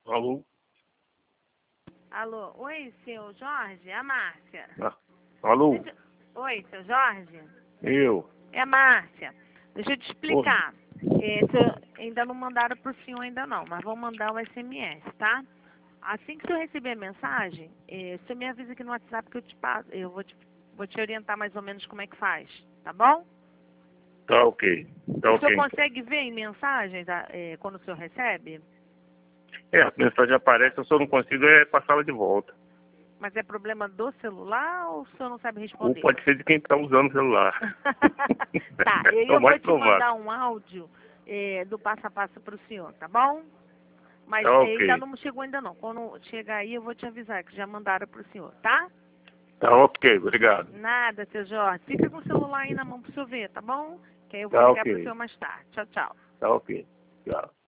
Alô? Alô, oi, seu Jorge, é a Márcia. Alô? Oi, seu Jorge, Eu? é a Márcia. Deixa eu te explicar. Ainda não mandaram pro senhor ainda não, mas vou mandar o SMS, tá? Assim que o senhor receber a mensagem, você me avisa aqui no WhatsApp que eu te passo, vou te orientar mais ou menos como é que faz, tá bom? Tá ok. Tá O senhor ok. Então. consegue ver em mensagens quando o senhor recebe? A mensagem aparece, eu só não consigo passá-la de volta. Mas é problema do celular ou o senhor não sabe Ou responder? pode ser de quem está usando o celular. Tá, É o eu vou mais te provável. mandar um áudio do passo a passo para o senhor, tá bom? Mas Tá ainda ok. não chegou ainda não. Quando chegar aí eu vou te avisar que já mandaram para o senhor, tá? Tá ok, obrigado. Nada, seu Jorge. Fica com o celular aí na mão para o senhor ver, tá bom? Que aí eu vou Tá ligar para o ok. senhor mais tarde. Tchau, tchau. Tá ok. Tchau.